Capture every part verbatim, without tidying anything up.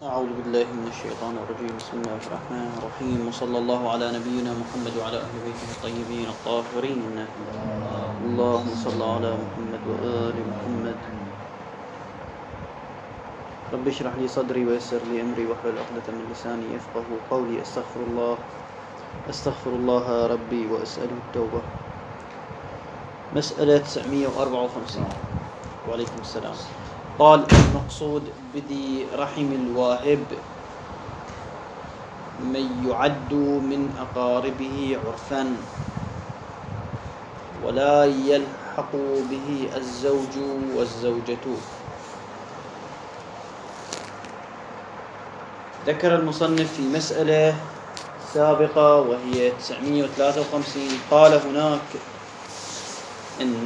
أعوذ بالله من الشيطان الرجيم. بسم الله الرحمن الرحيم، وصلى الله على نبينا محمد وعلى أهل بيته الطيبين الطاهرين. اللهم صل على محمد وآل محمد. رب اشرح لي صدري ويسر لي أمري واحلل عقدة من لساني يفقه قولي. أستغفر الله أستغفر الله ربي وأسأله التوبة. مسألة تسعمئة وأربعة وخمسين. وعليكم السلام. قال: المقصود بذي رحم الواهب من يعد من أقاربه عرفا، ولا يلحق به الزوج والزوجة. ذكر المصنف في مسألة سابقة وهي تسعمئة وثلاثة وخمسين، قال هناك إن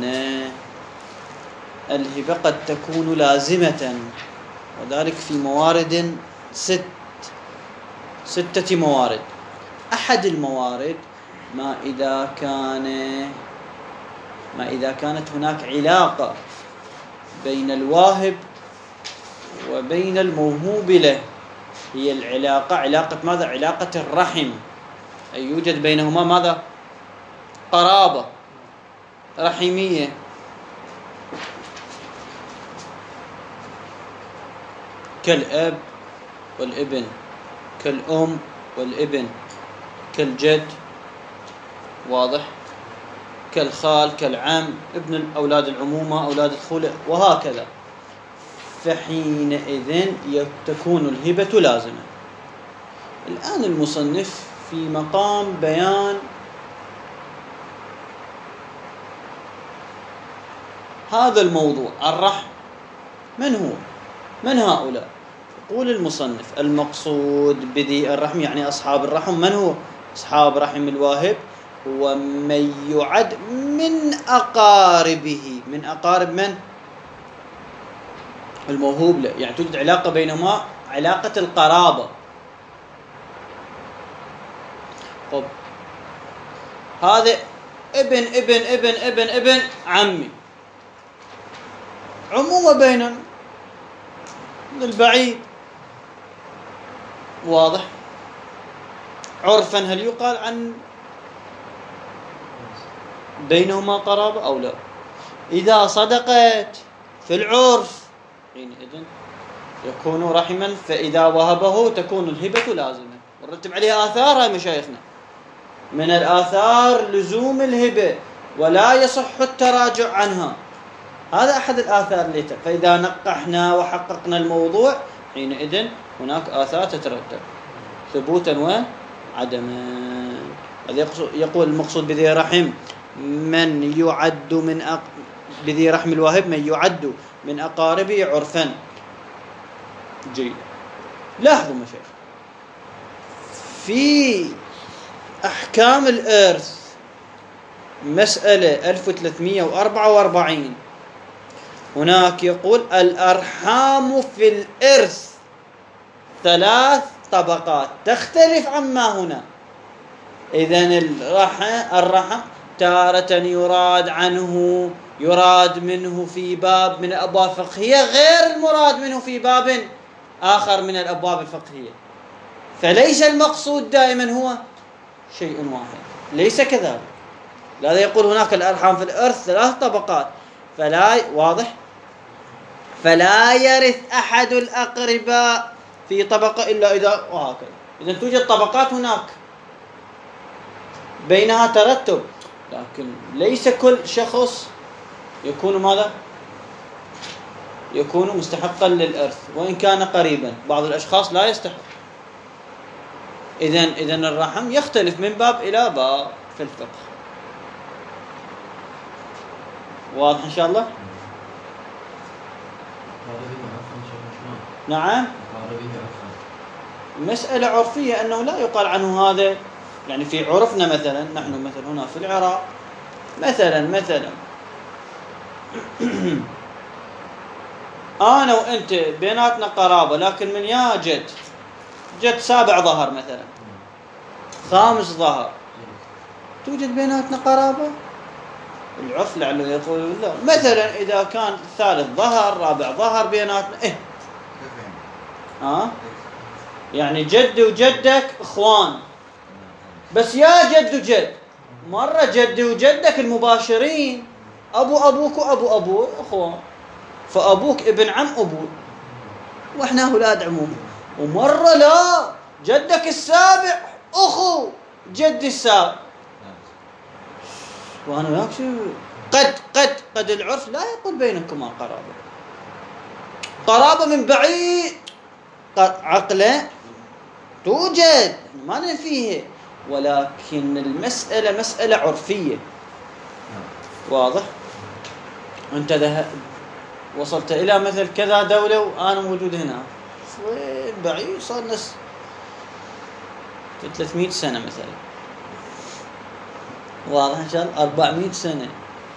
الهبة قد تكون لازمة، وذلك في موارد ست ستة موارد. أحد الموارد ما إذا كان ما إذا كانت هناك علاقة بين الواهب وبين الموهوب له، هي العلاقة علاقة ماذا؟ علاقة الرحم، أي يوجد بينهما ماذا؟ قرابة رحمية. كالأب والابن، كالأم والابن، كالجد، واضح، كالخال، كالعم، ابن أولاد العمومة، أولاد الخلة، وهكذا. فحينئذ تكون الهبة لازمة. الآن المصنف في مقام بيان هذا الموضوع الرحم. من هو؟ من هؤلاء؟ يقول المصنف: المقصود بذي الرحم يعني أصحاب الرحم. من هو أصحاب رحم الواهب؟ هو من يعد من أقاربه. من أقارب من؟ الموهوب له، يعني توجد علاقة بينهما، علاقة القرابة. طب هذا ابن ابن ابن ابن ابن عمي، عمومة بينهم من البعيد، واضح. عرفا هل يقال عن بينهما قرابة أو لا؟ إذا صدقت في العرف حينئذ يكون رحما، فإذا وهبه تكون الهبة لازمة، ونرتب عليها آثار. هاي مشايخنا من الآثار لزوم الهبة ولا يصح التراجع عنها. هذا أحد الآثار اللي تت... فإذا نقحنا وحققنا الموضوع حينئذ هناك آثار تترتب ثبوتا وعدما. يقول: المقصود بذي رحم من يعد من أق... بذي رحم الواهب من يعد من أقاربه عرفا. جيد. لاحظوا مشايخ، في أحكام الإرث مسألة ألف وثلاثمئة وأربعة وأربعين هناك يقول: الأرحام في الإرث ثلاث طبقات تختلف عما هنا. إذن الرحم الرحم تارة يراد عنه يراد منه في باب من الأبواب الفقهية غير المراد منه في باب آخر من الأبواب الفقهية، فليس المقصود دائما هو شيء واحد، ليس كذلك. لذا يقول هناك الأرحام في الإرث ثلاث طبقات، فلا واضح فلا يرث أحد الأقرباء في طبقة إلا إذا وهكذا. إذن توجد طبقات هناك بينها ترتب، لكن ليس كل شخص يكون ماذا؟ يكون مستحقا للإرث وإن كان قريبا. بعض الأشخاص لا يستحق. إذن إذن الرحم يختلف من باب إلى باب في الفقه. واضح إن شاء الله؟ نعم. مسألة عرفية، أنه لا يقال عنه هذا، يعني في عرفنا مثلا نحن مثلا هنا في العراق مثلا مثلا أنا وأنت بيناتنا قرابة، لكن من يا جد جد سابع ظهر مثلا خامس ظهر، توجد بيناتنا قرابة؟ العرف لعله يقول لا. مثلا إذا كان ثالث ظهر رابع ظهر بيناتنا إيه ها يعني جدي وجدك اخوان، بس يا جد وجد، مرة جدي وجدك المباشرين ابو ابوك وابو ابوه اخوان، فابوك ابن عم ابوي واحنا اولاد عموم. ومرة لا، جدك السابع اخو جدي السابع، وانا وياك شو قد قد قد العرف لا يقول بينكما قرابة، قرابة من بعيد عقله توجد ما نفيه، ولكن المسألة مسألة عرفية. واضح؟ أنت ذهب وصلت إلى مثل كذا دولة وأنا موجود هنا وين بعيد، صار ناس في ثلاثمئة سنة مثلا، واضح إن شاء الله أربعمئة سنة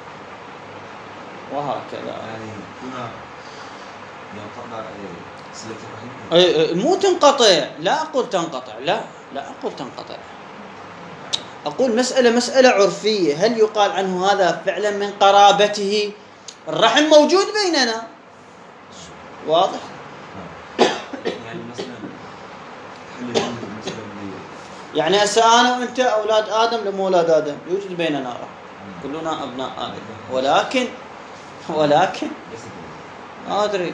وهكذا. يعني هنا ينقطع صلة أي الرحم؟ مو تنقطع، لا أقول تنقطع، لا لا أقول تنقطع، أقول مسألة مسألة عرفية. هل يقال عنه هذا فعلا من قرابته؟ الرحم موجود بيننا، واضح؟ يعني مثلا يعني هسه أنا وأنت أولاد آدم لمو أولاد آدم، يوجد بيننا رحم، كلنا أبناء آدم، ولكن ولكن ما أدري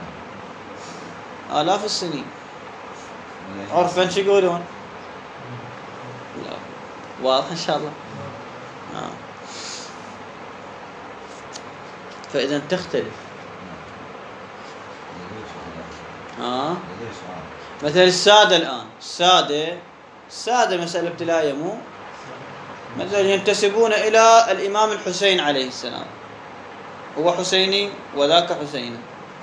آلاف السنين عرفا شو يقولون؟ لا واضح إن شاء الله. آه. فإذا تختلف. آه. مثل السادة الآن، السادة السادة مسألة ابتلاء مو مثلا ينتسبون إلى الإمام الحسين عليه السلام، هو حسيني وذاك حسيني،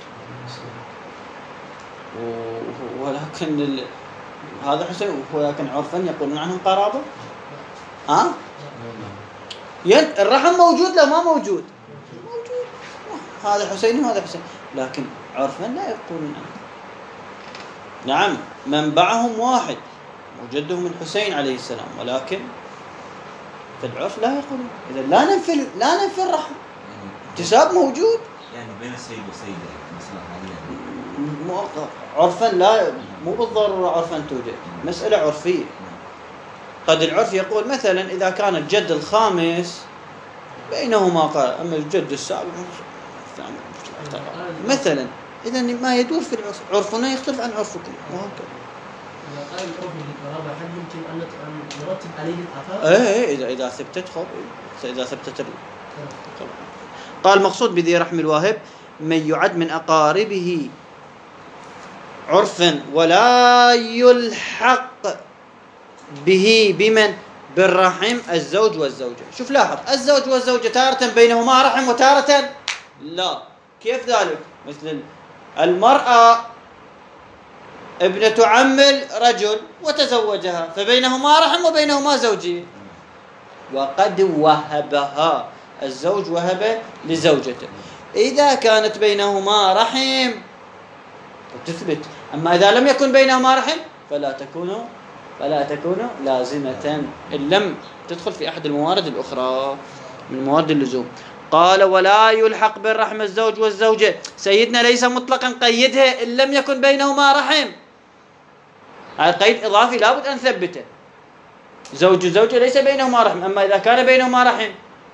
ولكن ال... هذا حسين ولكن عرفا يقولون عنهم قرابة. ها؟ ين... الرحم موجود لا ما موجود؟ موجود، هذا حسيني وهذا حسين، لكن عرفا لا يقولون عنه. نعم منبعهم واحد وجدهم الحسين عليه السلام، ولكن في العرف لا يقولون. إذا لا ننفي لا ننفي الرحم، انتساب موجود يعني بين السيد والسيدة مثلا حاليا عرفا، لا مو بالضرورة عرفا توجد، مسألة عرفية. قد العرف يقول مثلا إذا كان الجد الخامس بينهما قال، أما الجد السابع مثلا، إذا ما يدور في العرف، عرفنا يختلف عن عرفكم وهكذا. إذا قال العرف بالقرابة هل يمكن أن نرتب عليه الآثار؟ إيه إذا إذا ثبتت خب إذا ثبتت ال... قال مقصود بذي رحم الواهب من يعد من أقاربه عرفا ولا يلحق به بمن بالرحم الزوج والزوجة. شوف لاحظ، الزوج والزوجة تارة بينهما رحم وتارة لا. كيف ذلك؟ مثل المرأة ابنة عم الرجل وتزوجها فبينهما رحم وبينهما زوجية، وقد وهبها الزوج وهب لزوجته إذا كانت بينهما رحم تثبت. أما إذا لم يكن بينهما رحم فلا تكون فلا تكون لازمة إن لم تدخل في أحد الموارد الأخرى من موارد اللزوم. قال ولا يلحق بالرحم الزوج والزوجة، سيدنا ليس مطلقا قيدها إن لم يكن بينهما رحم، هذا قيد إضافي لابد أن ثبته. زوج وزوجة ليس بينهما رحم، أما إذا كان بينهما رحم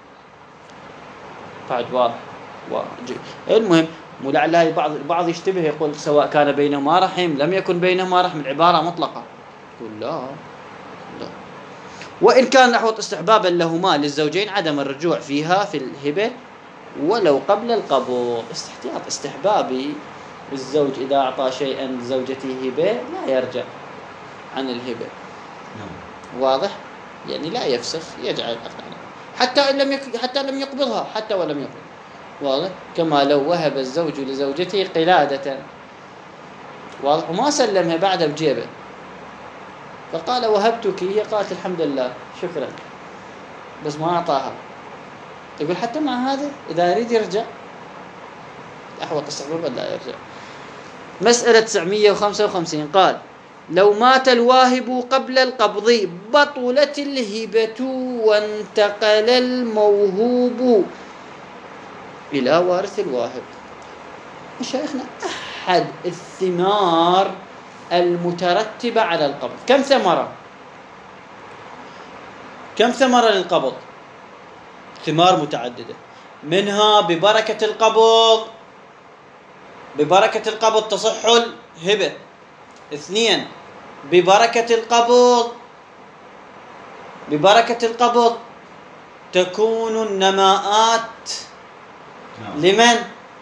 بعد واضح. المهم ولعل البعض البعض يشتبه يقول سواء كان بينهما رحم لم يكن بينهما رحم، العبارة مطلقة. يقول لا لا، وإن كان نحو استحبابا لهما للزوجين عدم الرجوع فيها في الهبة ولو قبل القبول. استحتياط استحبابي الزوج إذا أعطى شيئا لزوجته هبة لا يرجع عن الهبة. واضح؟ يعني لا يفسخ، يجعل حتى إن لم يك... حتى لم يقبضها، حتى ولم يقبض. واضح؟ كما لو وهب الزوج لزوجته قلادة، واضح، وما سلمها بعد بجيبه فقال وهبتك، هي قالت الحمد لله شكرا بس ما أعطاها، تقول حتى مع هذا إذا يريد يرجع أحوط استحبابا لا يرجع. مسألة تسعمئة وخمسة وخمسين قال لو مات الواهب قبل القبض بطلت الهبة وانتقل الموهوب إلى وارث الواهب. مشايخنا أحد الثمار المترتبة على القبض. كم ثمرة؟ كم ثمرة للقبض؟ ثمار متعددة، منها ببركة القبض ببركة القبض تصح الهبة. اثنين، ببركة القبض ببركة القبض تكون النماءات لمن؟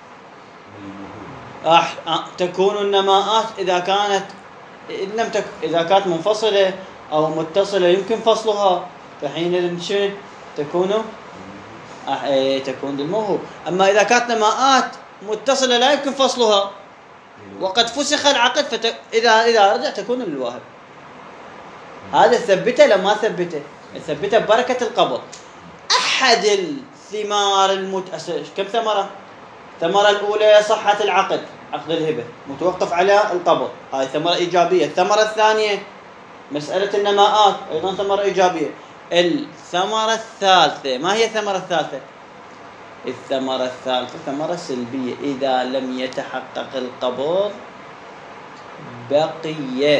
أح... أه... تكون النماءات إذا كانت إن لم تك... إذا كانت منفصلة أو متصلة يمكن فصلها، فحينئذ شنو تكون؟ أح... إيه... تكون للموهوب. أما إذا كانت نماءات متصلة لا يمكن فصلها وقد فسخ العقد، فت... إذا إذا رجع تكون للواهب. هذا ثبته لما ثبته ثبته ببركة القبض. أحد الثمار المت... كم ثمرة؟ الثمرة الأولى صحة العقد، عقد الهبة متوقف على القبض، هاي ثمرة إيجابية. الثمرة الثانية مسألة النماءات، أيضا ثمرة إيجابية. الثمرة الثالثة، ما هي الثمرة الثالثة؟ الثمرة الثالثة ثمرة سلبية، إذا لم يتحقق القبض بقي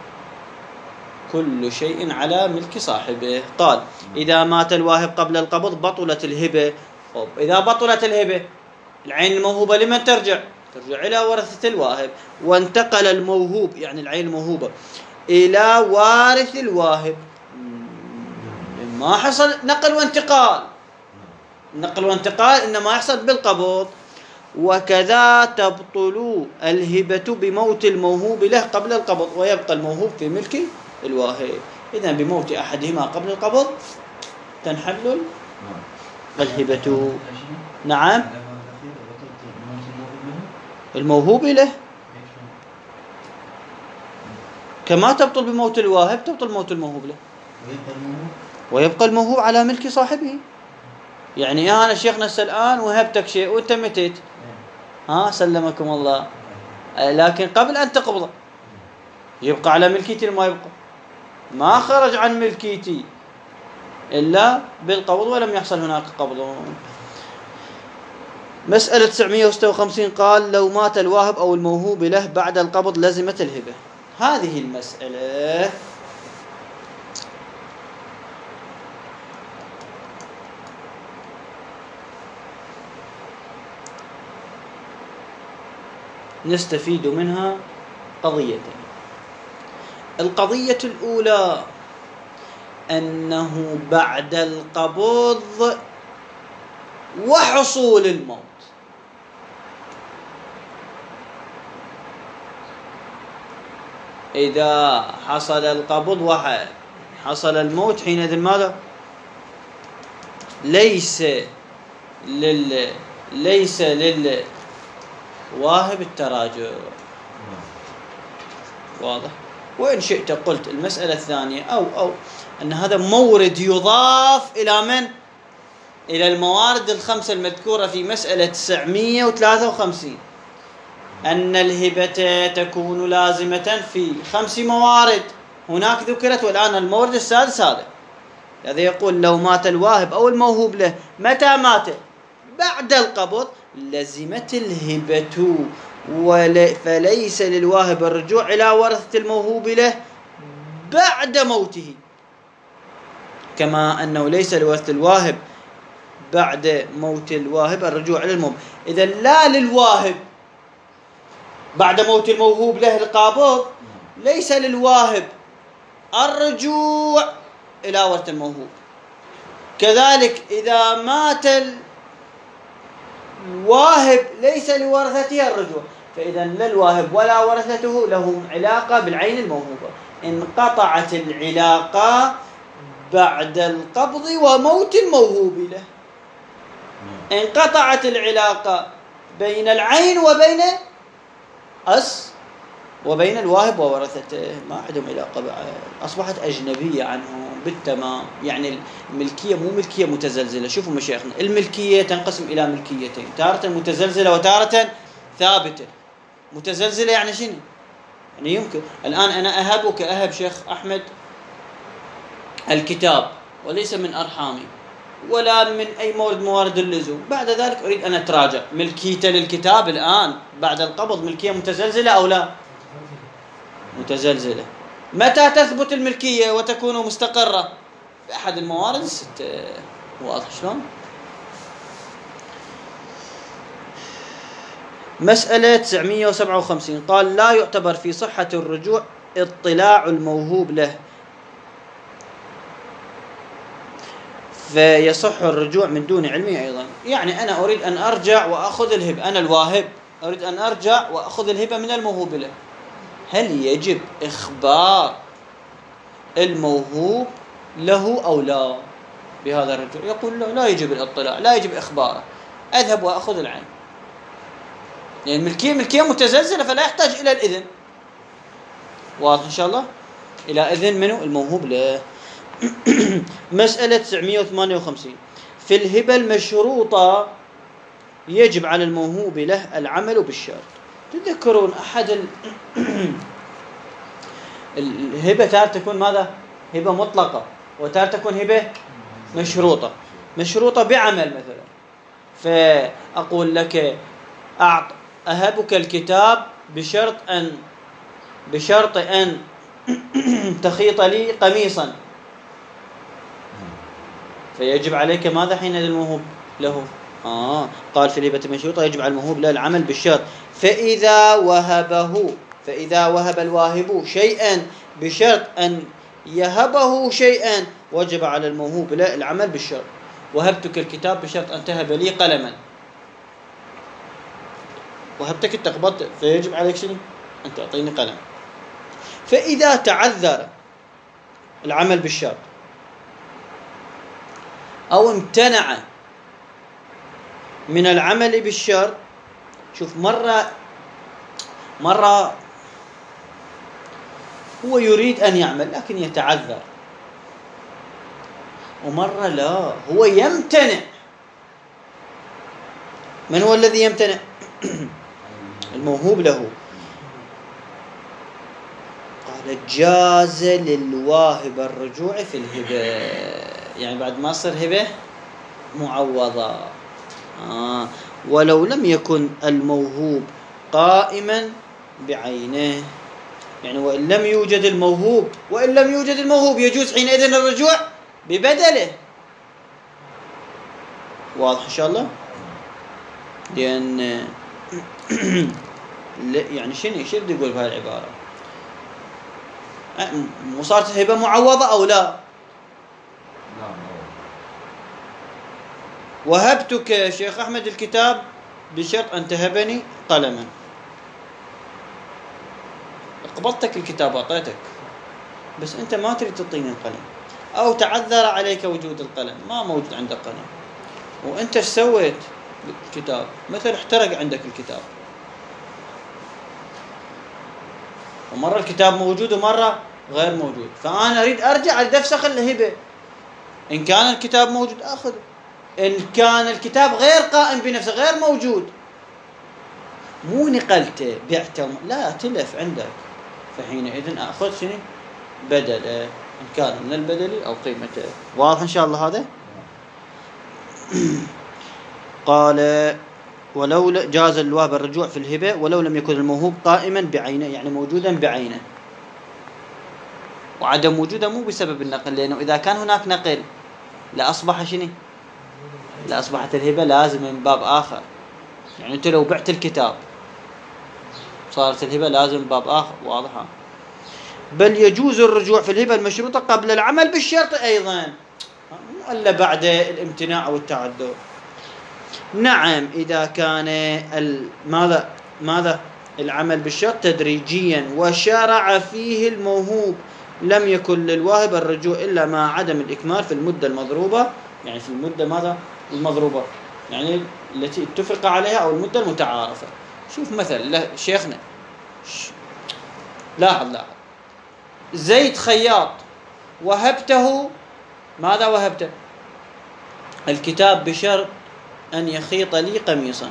كل شيء على ملك صاحبه. قال إذا مات الواهب قبل القبض بطلت الهبة. إذا بطلت الهبة العين الموهوبة لمن ترجع؟ ترجع إلى ورثة الواهب. وانتقل الموهوب يعني العين الموهوبة إلى وارث الواهب. ما حصل نقل وانتقال، نقل وانتقال إنما يحصل بالقبض. وكذا تبطل الهبة بموت الموهوب له قبل القبض ويبقى الموهوب في ملك الواهب. إذن بموت أحدهما قبل القبض تنحل الهبة. نعم، الموهوب له كما تبطل بموت الواهب تبطل موت الموهوب له، ويبقى الموهوب على ملك صاحبه. يعني أنا شيخنا الآن وهبتك شيء وأنت متيت، ها سلمكم الله، لكن قبل أن تقبض يبقى على ملكيتي ما يبقى، ما خرج عن ملكيتي إلا بالقبض ولم يحصل هناك قبض. مسألة تسعمائة وستة وخمسين قال لو مات الواهب أو الموهوب له بعد القبض لزمت الهبة. هذه المسألة نستفيد منها قضيتين. القضية الأولى أنه بعد القبض وحصول الموت إذا حصل القبض وحصل الموت حينئذ ماذا؟ ليس لل ليس للواهب التراجع. واضح؟ وإن شئت قلت المسألة الثانية أو أو أن هذا مورد يضاف إلى من؟ إلى الموارد الخمسة المذكورة في مسألة تسعمائة وثلاثة وخمسين، أن الهبة تكون لازمة في خمس موارد هناك ذكرت، والآن المورد السادس هذا الذي يقول لو مات الواهب أو الموهوب له. متى مات؟ بعد القبض لزمت الهبة، فليس للواهب الرجوع إلى ورثة الموهوب له بعد موته، كما أنه ليس لورثة الواهب بعد موت الواهب الرجوع إلى الموهوب. إذا لا للواهب بعد موت الموهوب له القابض، ليس للواهب الرجوع إلى ورثة الموهوب. كذلك إذا مات الواهب ليس لورثته الرجوع، فإذا لا الواهب ولا ورثته لهم علاقة بالعين الموهوبة. انقطعت العلاقة بعد القبض وموت الموهوب له، انقطعت العلاقة بين العين وبين أس وبين الواهب وورثته، ما عندهم علاقة بعد، أصبحت أجنبية عنهم بالتمام. يعني الملكية مو ملكية متزلزلة. شوفوا مشايخنا، الملكية تنقسم إلى ملكيتين، تارة متزلزلة وتارة ثابتة. متزلزلة يعني شنو؟ يعني يمكن الآن أنا أهب كأهب شيخ أحمد الكتاب وليس من أرحامي، ولا من أي مورد موارد اللزوم. بعد ذلك أريد أن أتراجع ملكيته للكتاب الآن بعد القبض ملكية متزلزلة أو لا؟ متزلزلة. متى تثبت الملكية وتكون مستقرة؟ بأحد الموارد الستة. واضح شلون؟ مسألة تسعمئة وسبعة وخمسين قال لا يعتبر في صحة الرجوع اطلاع الموهوب له، فيصح الرجوع من دون علمه أيضا. يعني أنا أريد أن أرجع وأخذ الهبة، أنا الواهب أريد أن أرجع وأخذ الهبة من الموهوب له، هل يجب إخبار الموهوب له أو لا بهذا الرجوع؟ يقول لا، لا يجب الاطلاع، لا يجب إخباره، أذهب وأخذ العين. يعني الملكية ملكية متزلزلة فلا يحتاج إلى الإذن. واضح إن شاء الله؟ إلى إذن منه الموهوب له. مسألة تسعمئة وثمانية وخمسين في الهبة المشروطة يجب على الموهوب له العمل بالشرط. تذكرون أحد ال... الهبة تارة تكون ماذا؟ هبة مطلقة، وتارة تكون هبة مشروطة. مشروطة بعمل مثلا، فأقول لك أعط أهبك الكتاب بشرط أن بشرط أن تخيط لي قميصا، فيجب عليك ماذا حين الموهوب له؟ آه قال في الهبة المشروطة يجب على الموهوب له العمل بالشرط. فإذا وهبه فإذا وهب الواهب شيئا بشرط أن يهبه شيئا وجب على الموهوب له العمل بالشرط. وهبتك الكتاب بشرط أن تهب لي قلما، وهبتك التقبض فيجب عليك شنو؟ أن تعطيني قلم. فإذا تعذر العمل بالشرط أو امتنع من العمل بالشرط، شوف مرة مرة هو يريد أن يعمل لكن يتعذر، ومرة لا هو يمتنع. من هو الذي يمتنع؟ الموهوب له. قال جاز للواهب الرجوع في الهبة، يعني بعد ما صار هبة معوضة. آه. ولو لم يكن الموهوب قائما بعينه، يعني وإن لم يوجد الموهوب وإن لم يوجد الموهوب يجوز حينئذ الرجوع ببدله. واضح إن شاء الله؟ لأن يعني شنو شنو بدي يقول بهاي العبارة؟ مو صارت هبة معوضة أو لا؟ وهبتك شيخ أحمد الكتاب بشرط أن تهبني قلما، قبضتك الكتاب أعطيتك، بس أنت ما تريد تعطيني القلم، أو تعذر عليك وجود القلم، ما موجود عندك قلم، وأنت ايش سويت بالكتاب؟ مثل احترق عندك الكتاب، ومرة الكتاب موجود ومرة غير موجود، فأنا أريد أرجع لدفسخ الهبة. إن كان الكتاب موجود أخذ، إن كان الكتاب غير قائم بنفسه غير موجود، مو نقلته بعته، لا تلف عندك، فحينئذ أخذ شنو؟ بدله، إن كان من البدل أو قيمته. واضح إن شاء الله هذا؟ قال ولو جاز الواهب الرجوع في الهبة ولو لم يكن الموهوب قائما بعينه، يعني موجودا بعينه، وعدم وجوده مو بسبب النقل، لأنه إذا كان هناك نقل لأصبح شنو؟ لأصبحت الهبة لازم من باب آخر. يعني أنت لو بعت الكتاب صارت الهبة لازم باب آخر. واضحة؟ بل يجوز الرجوع في الهبة المشروطة قبل العمل بالشرط أيضا، ولا بعد الامتناع أو التعذر. نعم إذا كان ماذا ماذا العمل بالشرط تدريجيا وشرع فيه الموهوب لم يكن للواهب الرجوع إلا مع عدم الإكمال في المدة المضروبة، يعني في المدة ماذا المضروبة، يعني التي اتفق عليها أو المدة المتعارفة. شوف مثلا شيخنا لاحظ لاحظ زيد خياط، وهبته ماذا؟ وهبته الكتاب بشرط أن يخيط لي قميصا.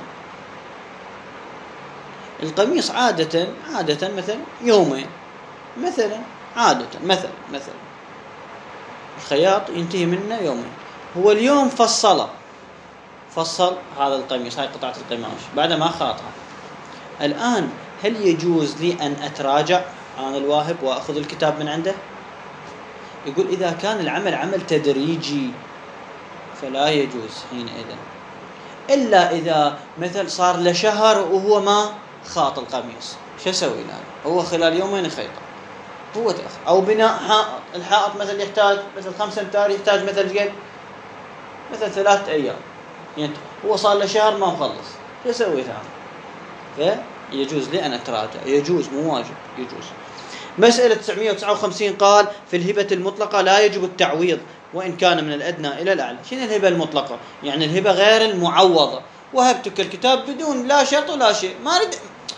القميص عادة عادة مثلا يومين مثلا، عادة مثلا مثلا الخياط ينتهي منه يومين، هو اليوم فصله فصل هذا القميص، هاي قطعة القماش بعد ما خاطها. الآن هل يجوز لي أن أتراجع عن الواهب وأخذ الكتاب من عنده؟ يقول إذا كان العمل عمل تدريجي فلا يجوز حينئذ، إلا إذا مثل صار له شهر وهو ما خاط القميص، شو أسوي له؟ هو خلال يومين يخيطه هو تأخذ. أو بناء حائط، الحائط مثل يحتاج مثل خمسة أمتار، يحتاج مثل قد مثل ثلاثة أيام، يعني هو صار له شهر ما مخلص، شو أسوي ثاني؟ فيجوز لي أن أتراجع، يجوز مو واجب، يجوز. مسألة تسعمائة وتسعة وخمسين قال في الهبة المطلقة لا يجب التعويض وإن كان من الأدنى إلى الأعلى. شنو الهبة المطلقة؟ يعني الهبة غير المعوضة. وهبتك الكتاب بدون لا شرط ولا شيء، ما أريد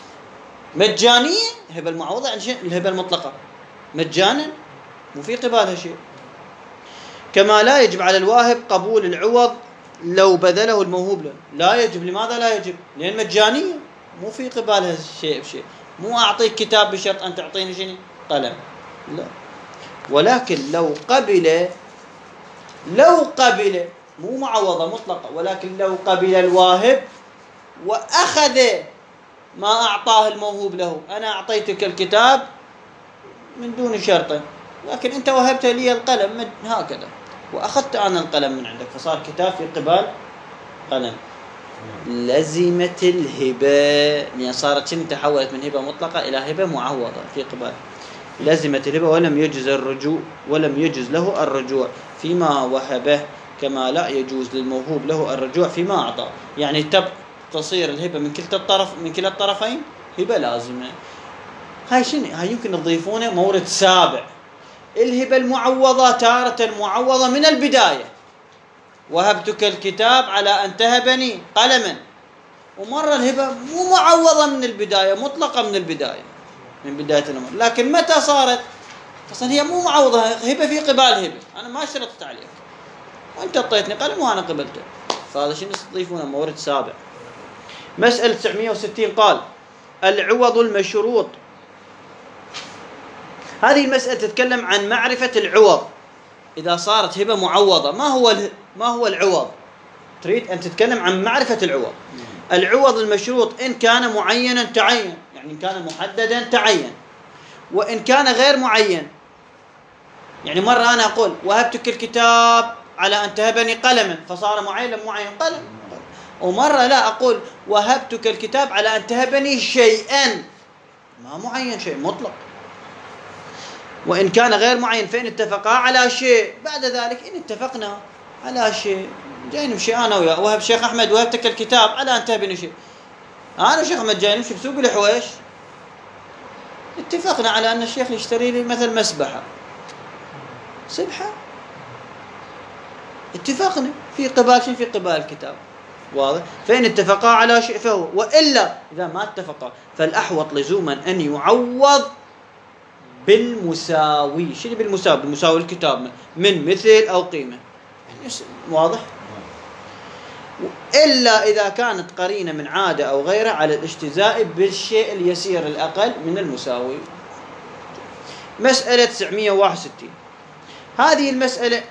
مجانية. الهبة المعوضة يعني شيء، الهبة المطلقة مجانا مو في قبالها شيء. كما لا يجب على الواهب قبول العوض لو بذله الموهوب له. لا يجب. لماذا لا يجب؟ لأن مجانية مو في قبالها شيء بشيء. مو أعطيك كتاب بشرط أن تعطيني شنو؟ قلم، لا. ولكن لو قبل لو قبل مو معوضة مطلقة، ولكن لو قبل الواهب وأخذ ما أعطاه الموهوب له، أنا أعطيتك الكتاب من دون شرط، لكن أنت وهبت لي القلم هكذا، وأخذت أنا القلم من عندك، فصار كتاب في قبال قلم. لزمت الهبة، لأن صارت شنو؟ تحولت من هبة مطلقة إلى هبة معوضة في قبال. لزمت الهبة ولم يجز الرجوع ولم يجز له الرجوع فيما وهبه، كما لا يجوز للموهوب له الرجوع فيما أعطى. يعني تب تصير الهبة من كلتا الطرف، من كلا الطرفين هبة لازمة. هاي شنو؟ هاي يمكن تضيفونه مورد سابع. الهبة المعوضة تارة معوضة من البداية، وهبتك الكتاب على أن تهبني قلما. ومرة الهبة مو معوضة من البداية، مطلقة من البداية، من بداية الأمر. لكن متى صارت؟ أصلا هي مو معوضة، هبة في قبال هبة. أنا ما اشترطت عليك، وأنت أعطيتني قلم وأنا قبلته، فهذا شنو تضيفونه مورد سابع. مسألة تسعمائة وستين قال العوض المشروط. هذه المسألة تتكلم عن معرفة العوض. إذا صارت هبة معوضة، ما هو ما هو العوض؟ تريد أن تتكلم عن معرفة العوض. العوض المشروط إن كان معينا تعين، يعني إن كان محددا تعين، وإن كان غير معين. يعني مرة أنا أقول وهبتك الكتاب على أن تهبني قلما، فصار معين معين قلم. ومرة لا أقول وهبتك الكتاب على أن تهبني شيئا، ما معين، شيء مطلق. وإن كان غير معين فإن اتفقا على شيء، بعد ذلك إن اتفقنا على شيء، جاي نمشي أنا وياه، وهب شيخ أحمد وهبتك الكتاب على أن تهبني شيء، أنا وشيخ أحمد جاي نمشي بسوق الحويش، اتفقنا على أن الشيخ يشتري لي مثل مسبحة سبحة، اتفقنا في قبال شيء، في قبال الكتاب، واضح؟ فإن اتفقا على شيء فهو، وإلا إذا ما اتفقا فالأحوط لزوما أن يعوض بالمساوي. شنو بالمساوي؟ بالمساوي الكتاب من مثل أو قيمة، واضح؟ إلا إذا كانت قرينة من عادة أو غيره على الاجتزاء بالشيء اليسير الأقل من المساوي. مسألة تسعمائة وواحد وستين، هذه المسألة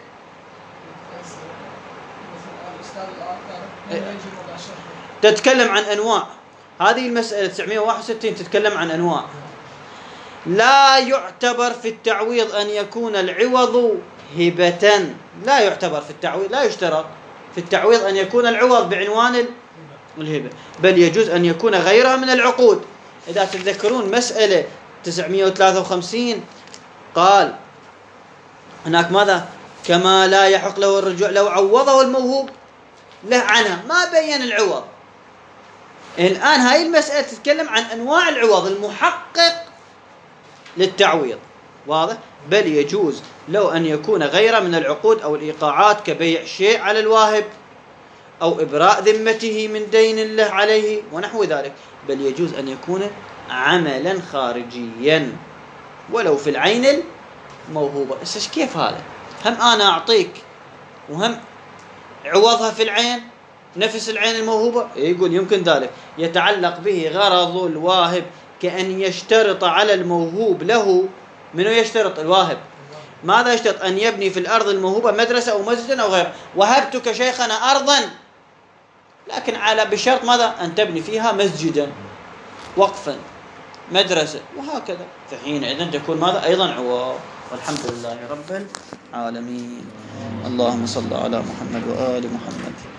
تتكلم عن أنواع. هذه المسألة تسعمائة وواحد وستين تتكلم عن أنواع. لا يعتبر في التعويض أن يكون العوض هبة. لا يعتبر في التعويض، لا يشترط في التعويض أن يكون العوض بعنوان الهبة، بل يجوز أن يكون غيرها من العقود. إذا تتذكرون مسألة تسعمائة وثلاثة وخمسين قال هناك ماذا؟ كما لا يحق له الرجوع لو عوضه الموهوب له عنها، ما بين العوض. الآن هاي المسألة تتكلم عن أنواع العوض المحقق للتعويض، واضح؟ بل يجوز لو أن يكون غير من العقود أو الإيقاعات كبيع شيء على الواهب أو إبراء ذمته من دين له عليه ونحو ذلك. بل يجوز أن يكون عملا خارجيا ولو في العين الموهوبة. إيش كيف هذا؟ هم أنا أعطيك وهم عوضها في العين، نفس العين الموهوبة؟ يقول يمكن ذلك. يتعلق به غرض الواهب كأن يشترط على الموهوب له، منو يشترط؟ الواهب، ماذا يشترط؟ أن يبني في الأرض الموهوبة مدرسة أو مسجدا أو غيره. وهبتك شيخنا أرضا، لكن على بشرط ماذا؟ أن تبني فيها مسجدا، وقفا، مدرسة، وهكذا. فحينئذ تكون ماذا؟ أيضا عوار. والحمد لله رب العالمين. اللهم صل على محمد وآل محمد.